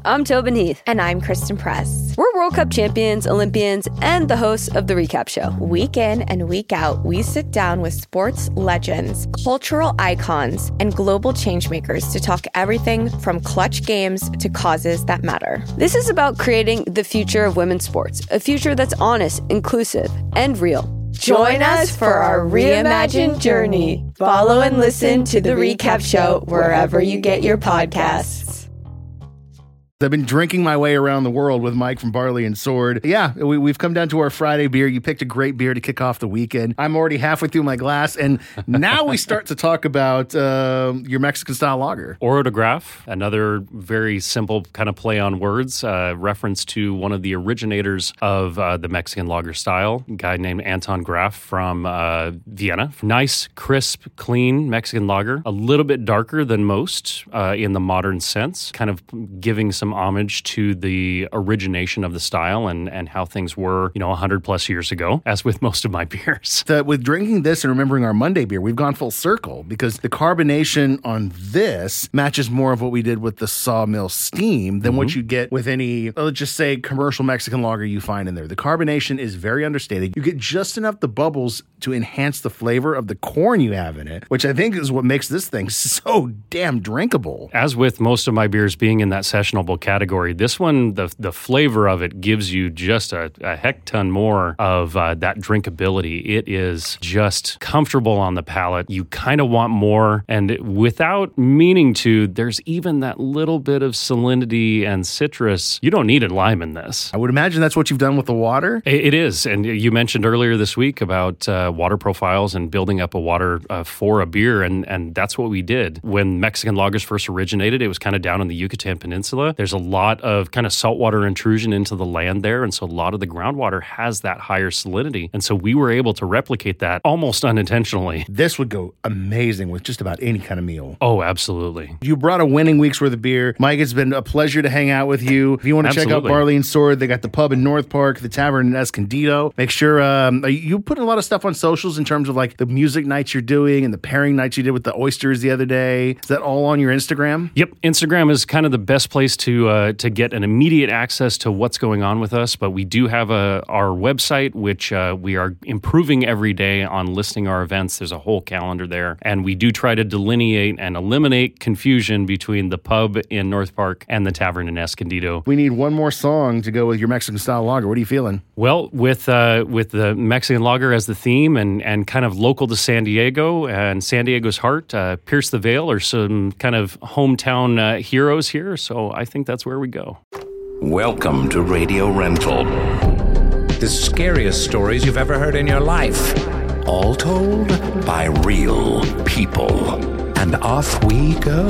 I'm Tobin Heath. And I'm Kristen Press. We're World Cup champions, Olympians, and the hosts of The Recap Show. Week in and week out, we sit down with sports legends, cultural icons, and global changemakers to talk everything from clutch games to causes that matter. This is about creating the future of women's sports, a future that's honest, inclusive, and real. Join us for our reimagined journey. Follow and listen to The Recap Show wherever you get your podcasts. I've been drinking my way around the world with Mike from Barley and Sword. Yeah, we've come down to our Friday beer. You picked a great beer to kick off the weekend. I'm already halfway through my glass, and now we start to talk about your Mexican-style lager. Oro de Graf, another very simple kind of play on words, reference to one of the originators of the Mexican lager style, a guy named Anton Graf from Vienna. Nice, crisp, clean Mexican lager, a little bit darker than most in the modern sense, kind of giving some homage to the origination of the style and how things were, 100 plus years ago, as with most of my beers. With drinking this and remembering our Monday beer, we've gone full circle because the carbonation on this matches more of what we did with the Sawmill Steam than what you get with any, let's just say, commercial Mexican lager you find in there. The carbonation is very understated. You get just enough the bubbles to enhance the flavor of the corn you have in it, which I think is what makes this thing so damn drinkable. As with most of my beers being in that sessionable category, this one, the flavor of it gives you just a heck ton more of that drinkability. It is just comfortable on the palate. You kind of want more, and without meaning to, there's even that little bit of salinity and citrus. You don't need a lime in this. I would imagine that's what you've done with the water. It is, and you mentioned earlier this week about water profiles and building up a water for a beer, and that's what we did. When Mexican lagers first originated, it was kind of down in the Yucatan Peninsula. There's a lot of kind of saltwater intrusion into the land there, and so a lot of the groundwater has that higher salinity, and so we were able to replicate that almost unintentionally. This would go amazing with just about any kind of meal. Oh, absolutely. You brought a winning week's worth of beer. Mike, it's been a pleasure to hang out with you. If you want to check out Barley and Sword, they got the pub in North Park, the tavern in Escondido. Make sure you put a lot of stuff on socials in terms of like the music nights you're doing and the pairing nights you did with the oysters the other day. Is that all on your Instagram? Yep. Instagram is kind of the best place to get an immediate access to what's going on with us, but we do have our website, which we are improving every day on listing our events. There's a whole calendar there, and we do try to delineate and eliminate confusion between the pub in North Park and the tavern in Escondido. We need one more song to go with your Mexican-style lager. What are you feeling? Well, with the Mexican lager as the theme and kind of local to San Diego and San Diego's heart, Pierce the Veil are some kind of hometown heroes here, so I think that's where we go. Welcome to Radio Rental. The scariest stories you've ever heard in your life. All told by real people. And off we go.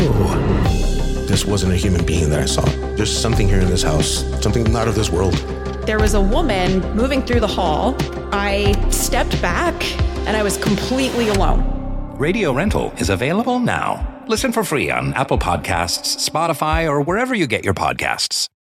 This wasn't a human being that I saw. There's something here in this house. Something not of this world. There was a woman moving through the hall. I stepped back and I was completely alone. Radio Rental is available now. Listen for free on Apple Podcasts, Spotify, or wherever you get your podcasts.